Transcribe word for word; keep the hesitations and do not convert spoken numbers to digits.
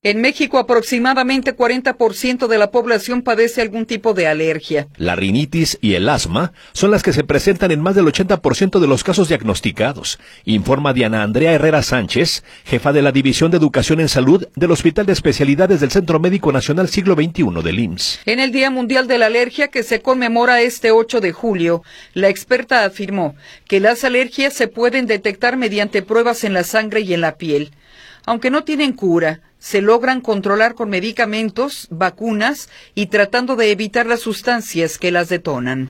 En México, aproximadamente cuarenta por ciento de la población padece algún tipo de alergia. La rinitis y el asma son las que se presentan en más del ochenta por ciento de los casos diagnosticados, informa Diana Andrea Herrera Sánchez, jefa de la División de Educación en Salud del Hospital de Especialidades del Centro Médico Nacional Siglo veintiuno del I M S S. En el Día Mundial de la Alergia, que se conmemora este ocho de julio, la experta afirmó que las alergias se pueden detectar mediante pruebas en la sangre y en la piel. Aunque no tienen cura, se logran controlar con medicamentos, vacunas y tratando de evitar las sustancias que las detonan.